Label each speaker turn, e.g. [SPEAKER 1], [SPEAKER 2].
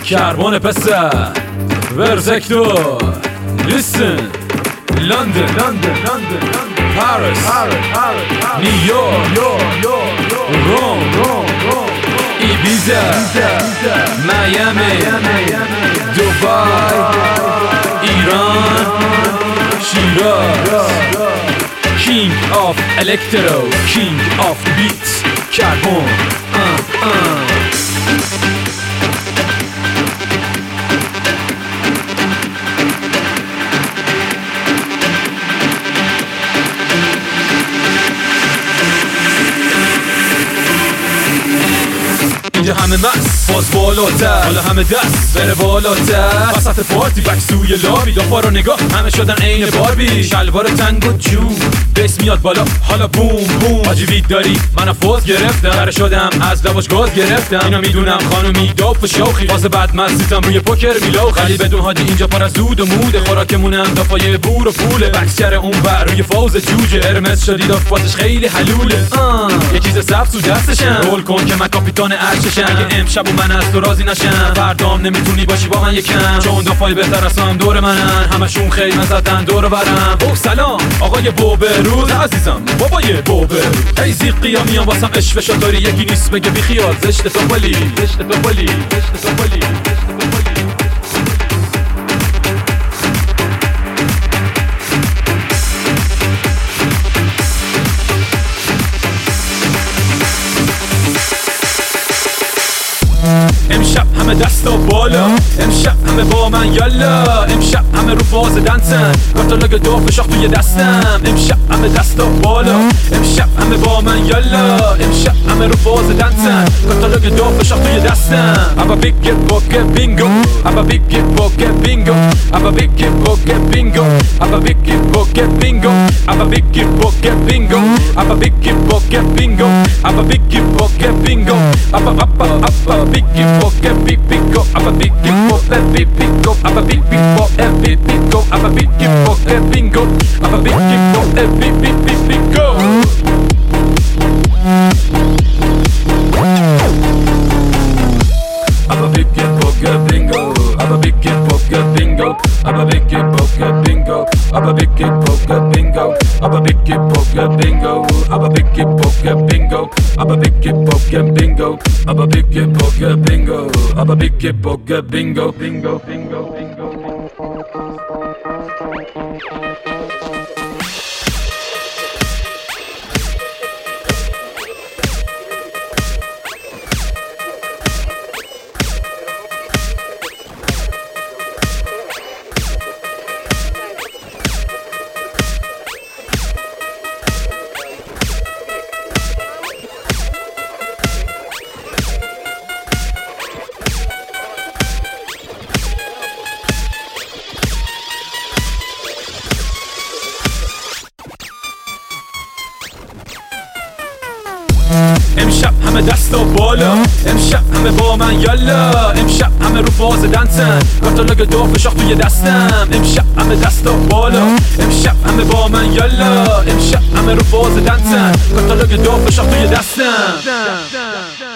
[SPEAKER 1] کربن پسر ورزکتور لیسن لندن پاریس نیویورک روم ایبیزا میامی دبی ایران شیراز کینگ آف الکترو کینگ آف بیت کربن اینجا همه مست باز بالاتر حالا همه دست بره بالاتر وسط پارتی بک سوی لابی دافا رو نگاه همه شدن عین باربی شلوار تنگ و جون بیس میاد بالا حالا بوم بوم حاجی وید داری من فوز گرفتم در شدم از لباش گاز گرفتم اینا میدونم خانومی داف و شوخی واسه بعد مستیتم روی پوکر میلو خیلی بدون حاجی اینجا پر از زود و موده خوراکمونم دافای بور و پوله بکسر اون بر روی فوز جوجه ارمس شدی دافاتش خیلی حلوله یه چیز سبز تو دستشم رول کن که من کاپیتان ارششم اگه امشب و من از تو راضی نشم فردام نمیتونی باشی با من یکم چون دافای بهتر از هم دور منن همشون خیلی زدن دور برم او سلام آقای بوبروز عزیزم بابای بوبروز ای زیقی ها میان واسم اشوه شطوری یکی نیست بگه بی خیال زشت تو بلی زشت تو بلی زشت تو بلی امشب همه دستا بالا امشب همه با من یالا امشب همه رو فاز دنسن کاتالوگ داف شاخ توی دستم امشب همه دستا بالا امشب همه با من یالا امشب همه رو فاز دنسن کاتالوگ داف شاخ توی دستم ابا بیگ بوک بینگو ابا بیگ بوک بینگو ابا بیگ بوک بینگو ابا بیگ بوک بینگو ابا بیگ بوک بینگو ابا بیگ بوک بینگو ابا بیگ بوک بینگو ابا بیگ Poke pipico, abba biggie poke pipico, abba biggie poke pipico, abba biggie poke bingo, abba biggie poke pipico. Abba biggie poke bingo, abba biggie poke bingo, abba biggie poke bingo, abba biggie poke bingo, abba biggie poke bingo, abba biggie poke bingo, abba biggie poke bingo, abba biggie poke bingo, abba biggie poke bingo, bingo, bingo, bingo. امشب همه دستا بالا امشب همه با من یالا امشب همه رو فاز دنسن کاتالوگ داف شاخ توی دستم امشب همه دستا بالا امشب همه با من یالا امشب همه رو فاز دنسن کاتالوگ داف شاخ توی دستم